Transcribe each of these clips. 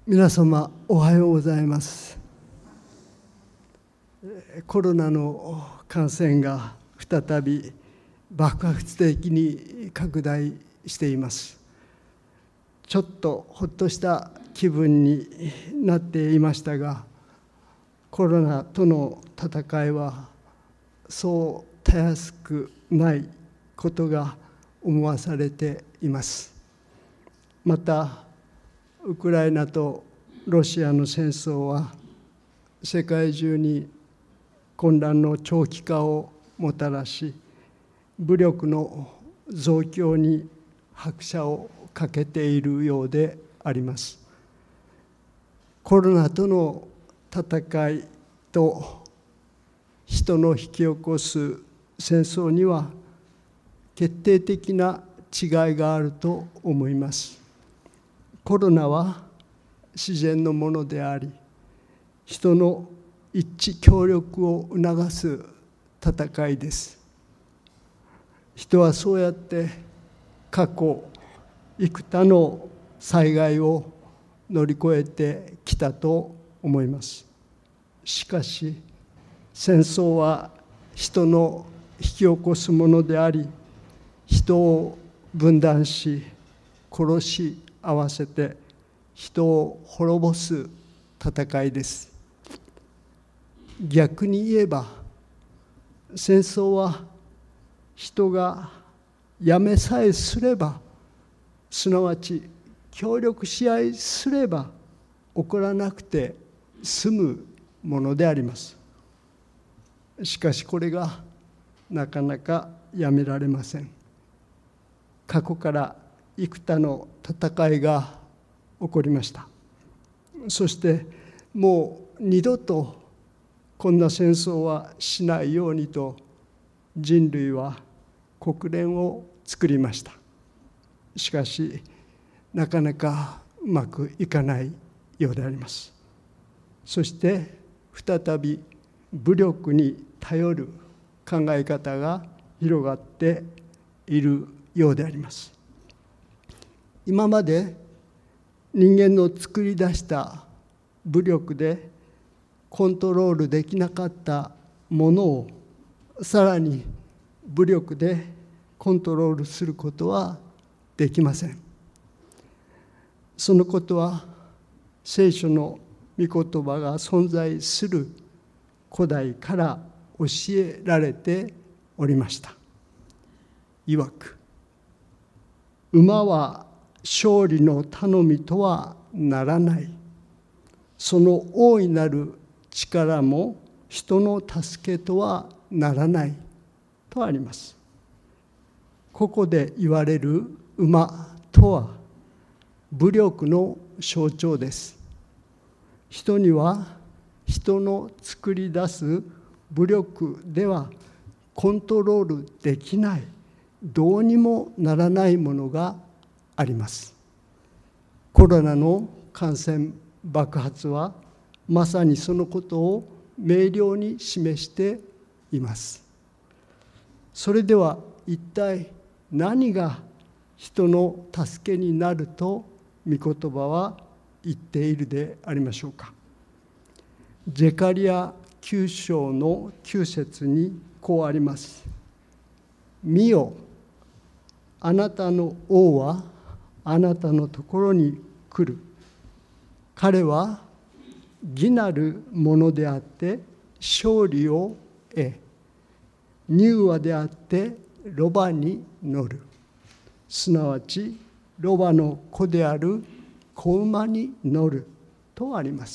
皆様おはようございます。コロナの感染が再び爆発的に拡大しています。ちょっとほっとした気分になっていましたが、コロナとの戦いはそうたやすくないことが思わされています。またウクライナとロシアの戦争は世界中に混乱の長期化をもたらし、武力の増強に拍車をかけているようであります。コロナとの戦いと人の引き起こす戦争には決定的な違いがあると思います。コロナは自然のものであり、人の一致協力を促す戦いです。人はそうやって過去幾多の災害を乗り越えてきたと思います。しかし戦争は人の引き起こすものであり、人を分断し殺し合わせて人を滅ぼす戦いです。逆に言えば戦争は人がやめさえすれば、すなわち協力し合いすれば起こらなくて済むものであります。しかしこれがなかなかやめられません。過去から幾多の戦いが起こりました。そしてもう二度とこんな戦争はしないようにと人類は国連を作りました。しかしなかなかうまくいかないようであります。そして再び武力に頼る考え方が広がっているようであります。今まで人間の作り出した武力でコントロールできなかったものをさらに武力でコントロールすることはできません。そのことは聖書の御言葉が存在する古代から教えられておりました。いわく、馬は勝利の頼みとはならない。その大いなる力も人の助けとはならないとあります。ここで言われる馬とは武力の象徴です。人には人の作り出す武力ではコントロールできない、どうにもならないものがあります。コロナの感染爆発はまさにそのことを明瞭に示しています。それでは一体何が人の助けになると御言葉は言っているでありましょうか。ゼカリヤ9章の9節にこうあります。見よ、あなたの王はあなたのところに来る。彼は義なるものであって勝利を得、柔和であってロバに乗る。すなわちロバの子である子馬に乗るとあります。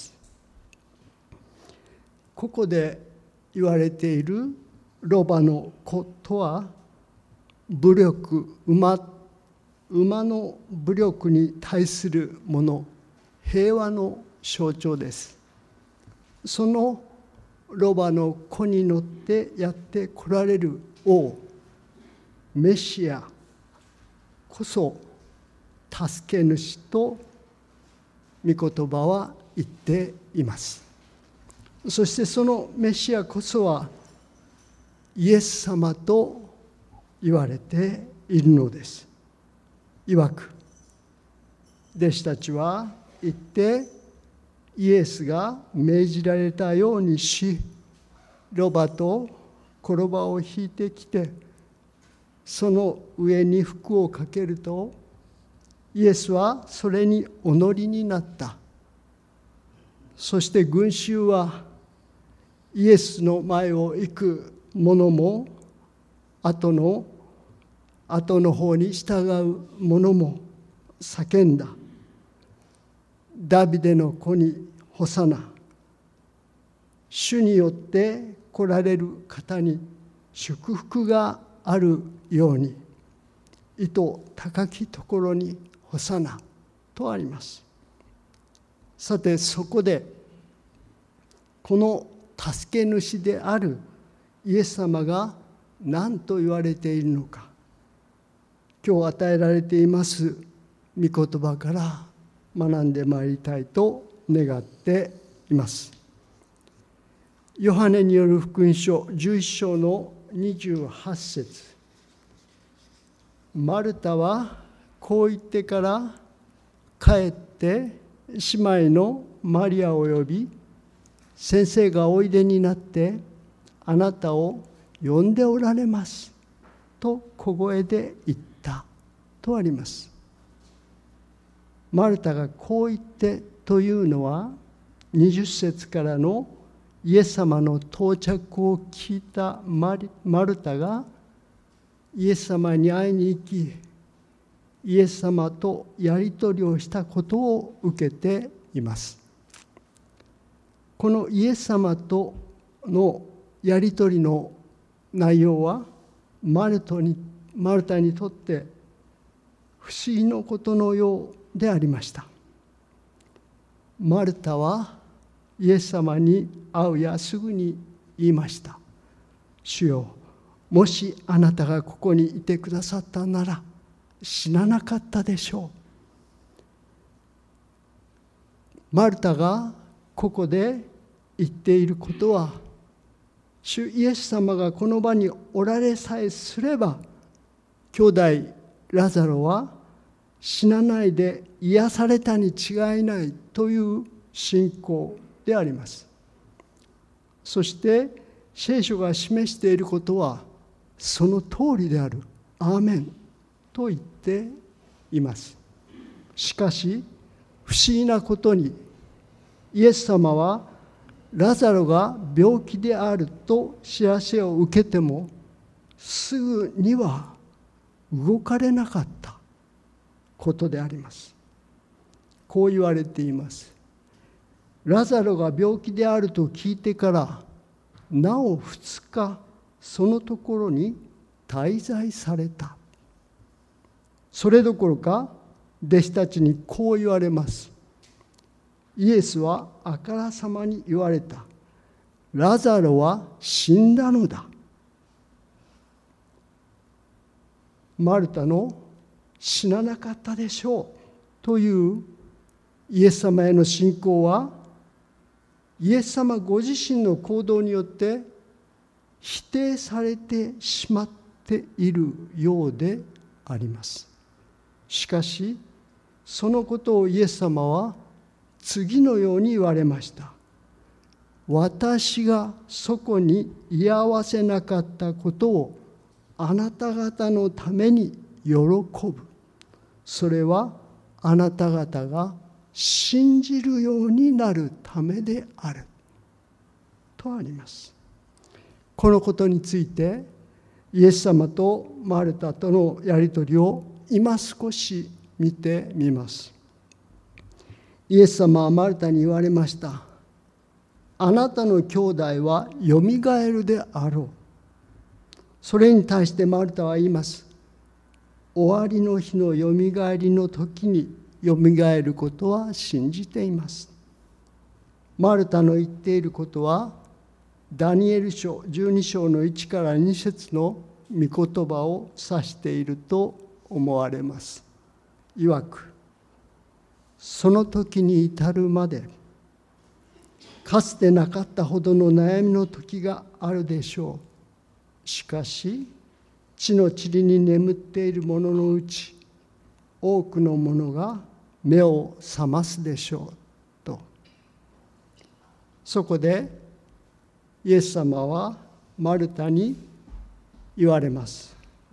ここで言われているロバの子とは武力、馬の武力に対するもの、平和の象徴です。そのロバの子に乗ってやって来られる王、メシアこそ助け主と御言葉は言っています。そしてそのメシアこそはイエス様と言われているのです。いわく、弟子たちは行ってイエスが命じられたようにし、ロバと転ばを引いてきて、その上に服をかけると、イエスはそれにお乗りになった。そして群衆はイエスの前を行く者も、後の方に従う者も叫んだ。ダビデの子にホサナ。主によって来られる方に祝福があるように、意図高きところにホサナとあります。さて、そこでこの助け主であるイエス様が何と言われているのか、今日与えられています御言葉から学んでまいりたいと願っています。ヨハネによる福音書11章の28節。マルタはこう言ってから帰って姉妹のマリアを呼び、先生がおいでになってあなたを呼んでおられますと小声で言ったとあります。マルタがこう言ってというのは、20節からのイエス様の到着を聞いたマルタがイエス様に会いに行き、イエス様とやり取りをしたことを受けています。このイエス様とのやり取りの内容はマルタにとって不思議なことのようでありました。マルタはイエス様に会うやすぐに言いました。主よ、もしあなたがここにいてくださったなら死ななかったでしょう。マルタがここで言っていることは、主イエス様がこの場におられさえすれば、兄弟ラザロは死なないで癒されたに違いないという信仰であります。そして聖書が示していることはその通りである。アーメンと言っています。しかし不思議なことに、イエス様はラザロが病気であると知らせを受けてもすぐには動かれなかったことであります。こう言われています。ラザロが病気であると聞いてからなお2日そのところに滞在された。それどころか弟子たちにこう言われます。イエスはあからさまに言われた。ラザロは死んだのだ。マルタの死ななかったでしょうというイエス様への信仰は、イエス様ご自身の行動によって否定されてしまっているようであります。しかしそのことをイエス様は次のように言われました。私がそこに居合わせなかったことをあなた方のために喜ぶ。それはあなた方が信じるようになるためであるとあります。このことについてイエス様とマルタとのやり取りを今少し見てみます。イエス様はマルタに言われました。あなたの兄弟はよみがえるであろう。それに対してマルタは言います。終わりの日のよみがえりの時によみがえることは信じています。マルタの言っていることはダニエル書12章の1から2節の御言葉を指していると思われます。いわく、その時に至るまでかつてなかったほどの悩みの時があるでしょう。しかし地の塵に眠っている者のうち多くの者が目を覚ますでしょうと。 そこでイエス様はマルタに言われます。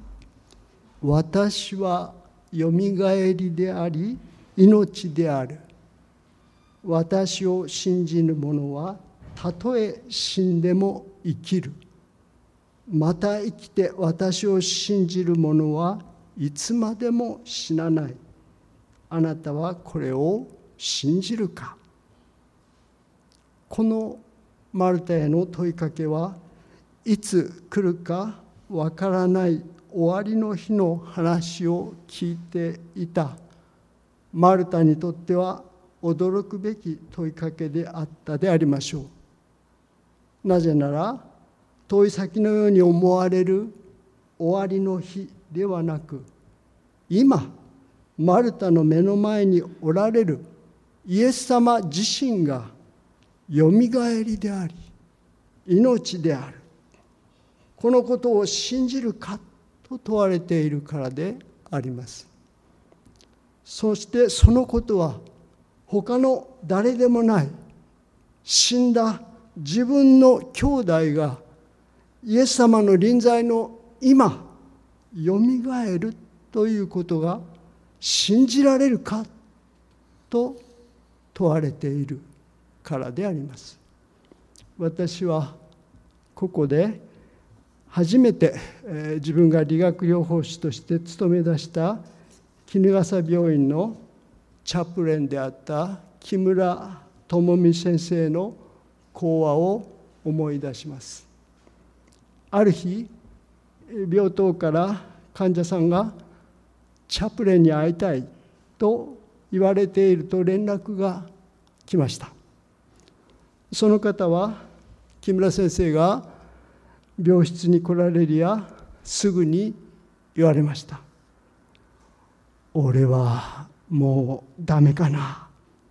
私はよみがえりであり命である。私を信じる者はたとえ死んでも生きる。また生きて私を信じる者はいつまでも死なない。あなたはこれを信じるか。このマルタへの問いかけはいつ来るかわからない終わりの日の話を聞いていたマルタにとっては驚くべき問いかけであったでありましょう。なぜなら遠い先のように思われる終わりの日ではなく、今マルタの目の前におられるイエス様自身がよみがえりであり命である。このことを信じるかと問われているからであります。そしてそのことは他の誰でもない死んだ自分の兄弟がイエス様の臨在の今よみがえるということが信じられるかと問われているからであります。私はここで初めて自分が理学療法士として勤め出した衣笠病院のチャプレンであった木村智美先生の講話を思い出します。ある日病棟から患者さんがチャプレンに会いたいと言われていると連絡が来ました。その方は木村先生が病室に来られるやすぐに言われました。俺はもうダメかな。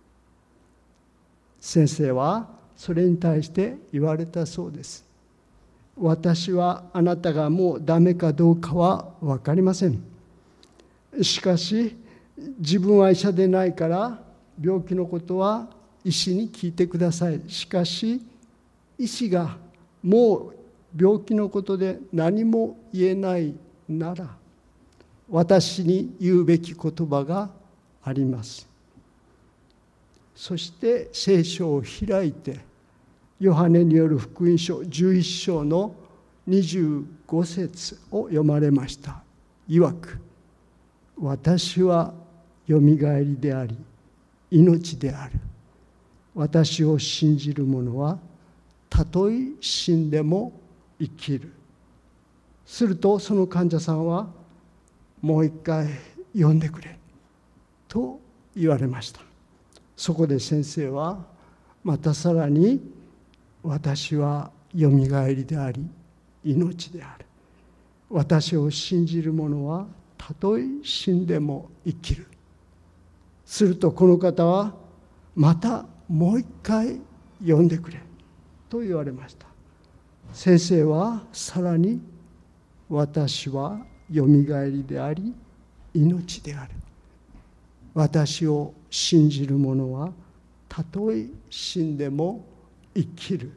先生はそれに対して言われたそうです。私はあなたがもうダメかどうかは分かりません。しかし自分は医者でないから病気のことは医師に聞いてください。しかし医師がもう病気のことで何も言えないなら私に言うべき言葉があります。そして聖書を開いてヨハネによる福音書11章の25節を読まれました。いわく、私はよみがえりであり命である。私を信じる者はたとえ死んでも生きる。するとその患者さんはもう一回読んでくれと言われました。そこで先生はまたさらに私はよみがえりであり命である。私を信じる者はたとえ死んでも生きる。するとこの方はまたもう一回読んでくれと言われました。先生はさらに私はよみがえりであり命である。私を信じる者はたとえ死んでも生きる。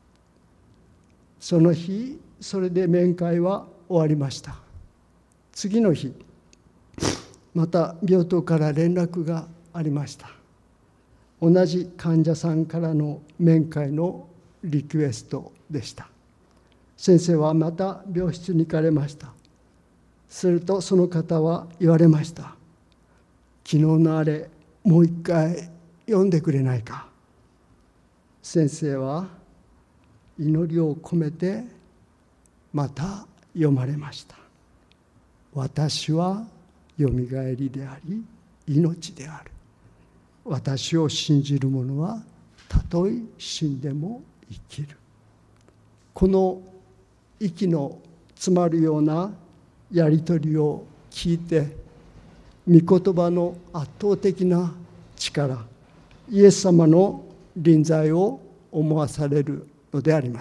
その日それで面会は終わりました。次の日また病棟から連絡がありました。同じ患者さんからの面会のリクエストでした。先生はまた病室に行かれました。するとその方は言われました。昨日のあれもう一回読んでくれないか。先生は祈りを込めてまた読まれました。私はよみがえりであり命である。私を信じる者はたとえ死んでも生きる。この息の詰まるようなやり取りを聞いて、御言葉の圧倒的な力、イエス様の臨在を思わされるのであります。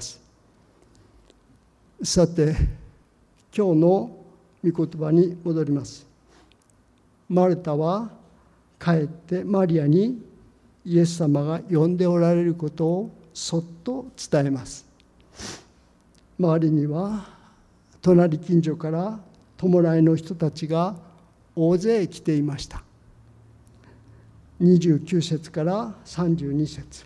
さて、今日の御言葉に戻ります。マルタは帰ってマリアにイエス様が呼んでおられることをそっと伝えます。周りには隣近所から弔いの人たちが大勢来ていました。29節から32節。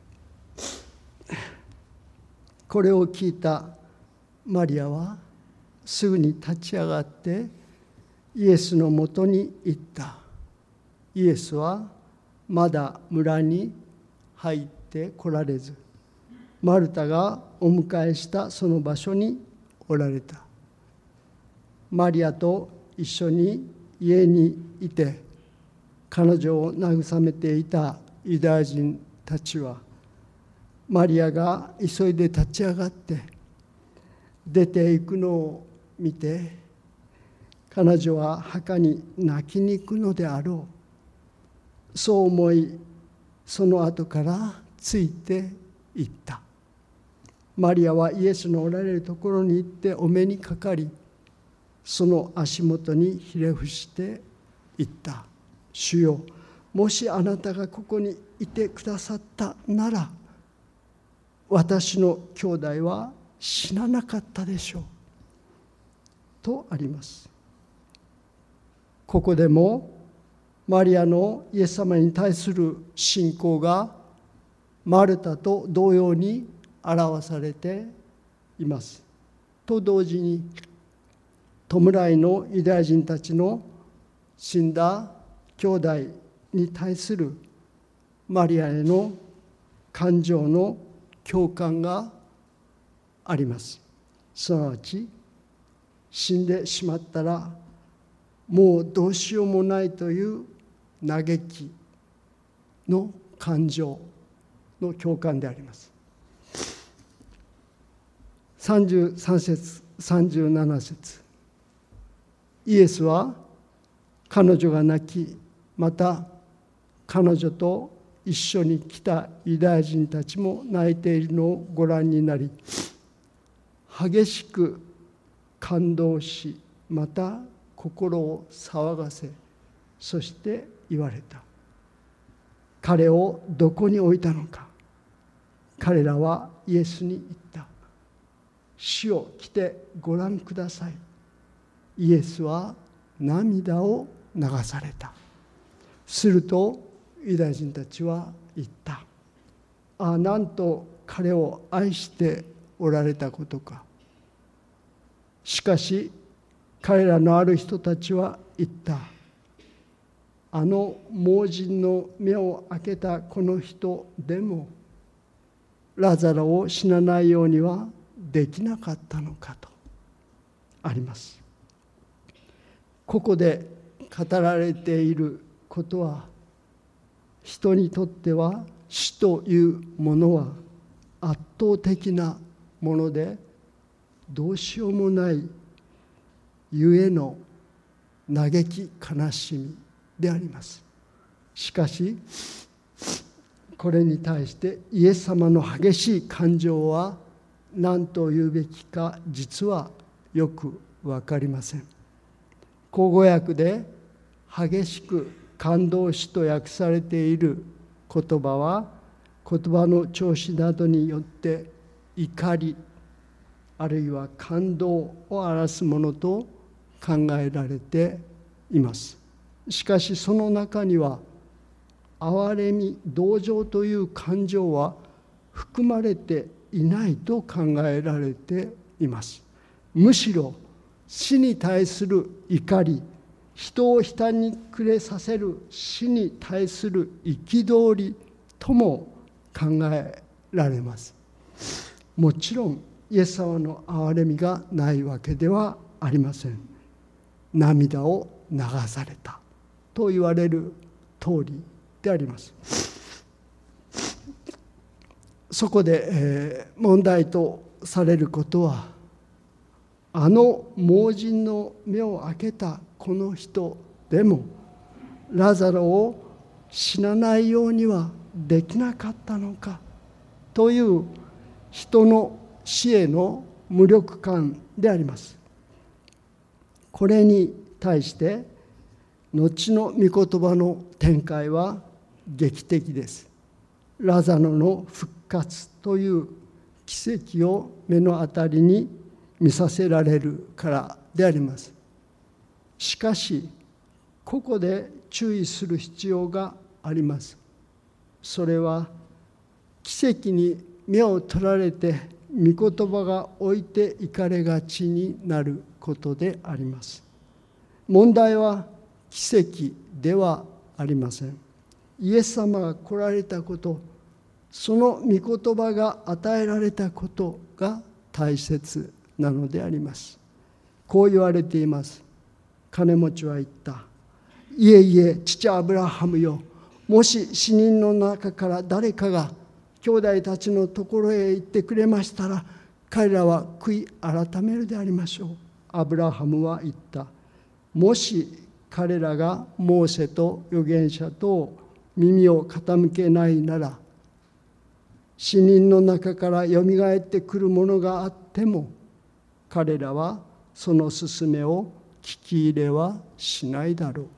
これを聞いたマリアはすぐに立ち上がってイエスのもとに行った。イエスはまだ村に入ってこられず、マルタがお迎えしたその場所におられた。マリアと一緒に家にいて彼女を慰めていたユダヤ人たちは、マリアが急いで立ち上がって出ていくのを見て、彼女は墓に泣きに行くのであろう、そう思いその後からついていった。マリアはイエスのおられるところに行ってお目にかかり、その足元にひれ伏していった。主よ、もしあなたがここにいてくださったなら、私の兄弟は死ななかったでしょう。とあります。ここでもマリアのイエス様に対する信仰がマルタと同様に表されています。と同時に、弔いのユダヤ人たちの死んだ兄弟に対するマリアへの感情の共感があります。すなわち、死んでしまったらもうどうしようもないという嘆きの感情の共感であります。33節37節。イエスは彼女が泣き、また彼女と一緒に来たユダヤ人たちも泣いているのをご覧になり、激しく感動し、また心を騒がせ、そして言われた。彼をどこに置いたのか。彼らはイエスに言った。主を来てご覧ください。イエスは涙を流された。するとユダヤ人たちは言った。ああ、なんと彼を愛しておられたことか。しかし彼らのある人たちは言った。あの盲人の目を開けたこの人でもラザロを死なないようにはできなかったのかとあります。ここで語られていることは、人にとっては死というものは圧倒的なもので、どうしようもないゆえの嘆き悲しみであります。しかしこれに対してイエス様の激しい感情は何と言うべきか、実はよく分かりません。口語訳で激しく感動しと訳されている言葉は、言葉の調子などによって怒りあるいは感動を表すものと考えられています。しかしその中には憐れみ、同情という感情は含まれていないと考えられています。むしろ死に対する怒り、人を悲嘆に暮れさせる死に対する憤りとも考えられます。もちろんイエス様の憐れみがないわけではありません。涙を流されたと言われる通りであります。そこで、問題とされることは、あの盲人の目を開けたこの人でもラザロを死なないようにはできなかったのかという人の死への無力感であります。これに対して後の御言葉の展開は劇的です。 ラザロの復活という奇跡を目の当たりに見させられるからであります。しかし、ここで注意する必要があります。それは、奇跡に目を取られて御言葉が置いていかれがちになることであります。問題は奇跡ではありません。イエス様が来られたこと、その御言葉が与えられたことが大切なのであります。こう言われています。金持ちは言った。いえいえ、父アブラハムよ、もし死人の中から誰かが兄弟たちのところへ行ってくれましたら、彼らは悔い改めるでありましょう。アブラハムは言った。もし彼らがモーセと預言者と耳を傾けないなら、死人の中からよみがえってくるものがあっても、彼らはその勧めを聞き入れはしないだろう。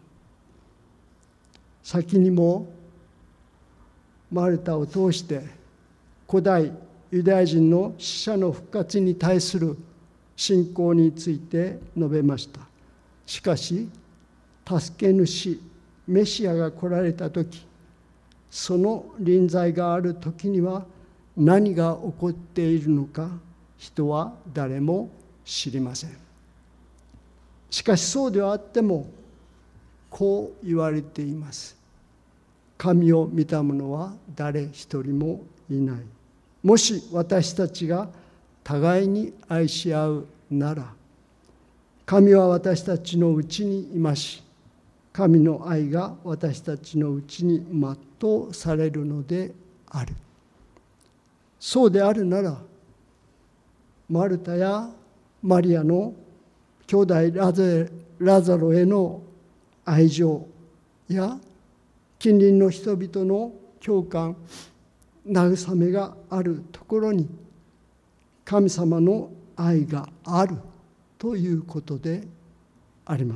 先にもマルタを通して古代ユダヤ人の死者の復活に対する信仰について述べました。しかし、助け主メシアが来られた時、その臨在がある時には何が起こっているのか、人は誰も知りません。しかしそうではあっても、こう言われています。神を見た者は誰一人もいない。もし私たちが互いに愛し合うなら、神は私たちのうちにいまし、神の愛が私たちのうちに全うされるのである。そうであるなら、マルタやマリアの兄弟ラザロへの愛情や近隣の人々の共感、慰めがあるところに神様の愛があるということであります。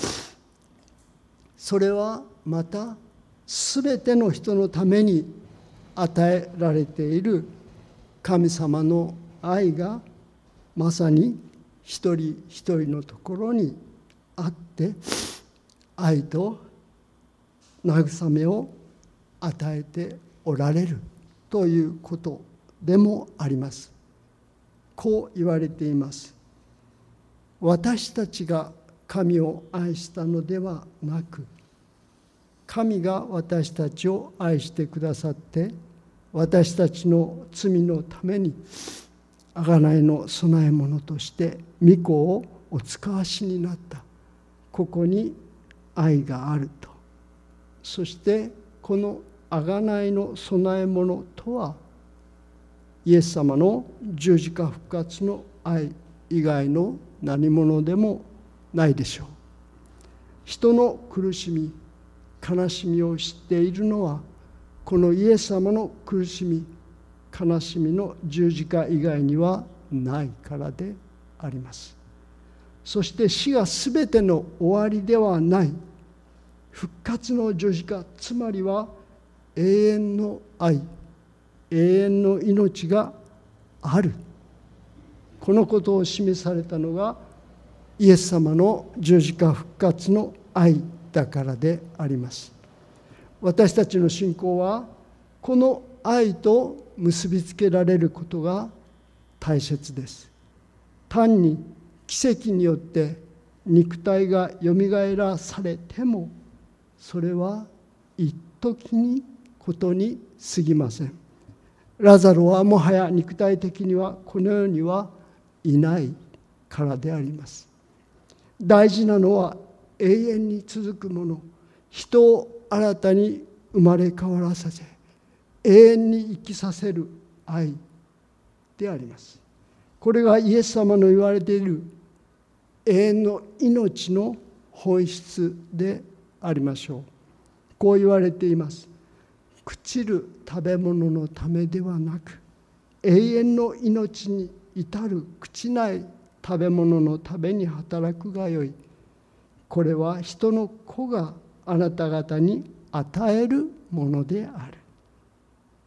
それはまたすべての人のために与えられている神様の愛がまさに一人一人のところにあって、愛と慰めを与えておられるということでもあります。こう言われています。私たちが神を愛したのではなく、神が私たちを愛してくださって、私たちの罪のために贖いの供え物として御子をお使わしになった。ここに愛があると。そしてこの贖いの供え物とは、イエス様の十字架復活の愛以外の何者でもないでしょう。人の苦しみ、悲しみを知っているのは、このイエス様の苦しみ、悲しみの十字架以外にはないからであります。そして死がすべての終わりではない。復活の十字架、つまりは永遠の愛、永遠の命がある。このことを示されたのがイエス様の十字架復活の愛だからであります。私たちの信仰はこの愛と結びつけられることが大切です。単に奇跡によって肉体がよみがえらされても、それは一時にことに過ぎません。ラザロはもはや肉体的にはこの世にはいないからであります。大事なのは永遠に続くもの、人を新たに生まれ変わらさせ、永遠に生きさせる愛であります。これがイエス様の言われている永遠の命の本質でありましょう。こう言われています。朽ちる食べ物のためではなく、永遠の命に至る朽ちない食べ物のために働くがよい。これは人の子があなた方に与えるものである。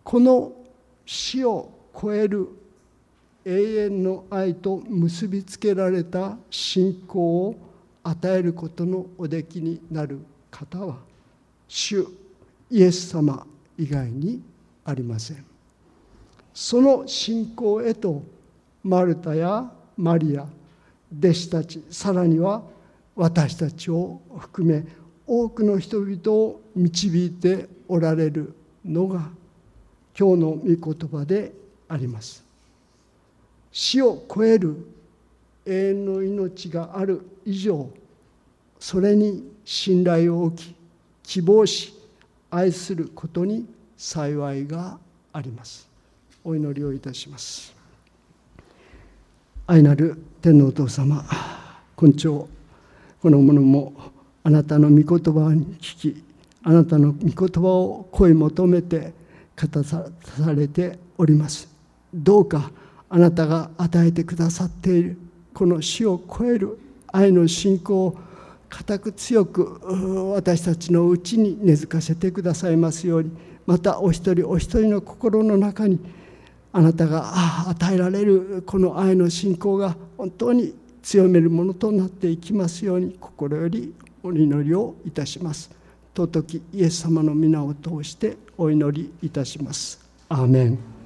この死を超える永遠の愛と結びつけられた信仰を与えることのおできになる方は主イエス様以外にありません。その信仰へとマルタやマリア、弟子たち、さらには私たちを含め多くの人々を導いておられるのが今日の御言葉であります。死を超える永遠の命がある以上、それに信頼を置き、希望し、愛することに幸いがあります。お祈りをいたします。愛なる天のお父様、今朝この者もあなたの御言葉に聞き、あなたの御言葉を声求めて語されております。どうかあなたが与えてくださっているこの死を超える愛の信仰を固く強く私たちのうちに根付かせてくださいますように、またお一人お一人の心の中にあなたが与えられるこの愛の信仰が本当に強めるものとなっていきますように心よりお祈りをいたします。尊きイエス様の皆を通してお祈りいたします。アーメン。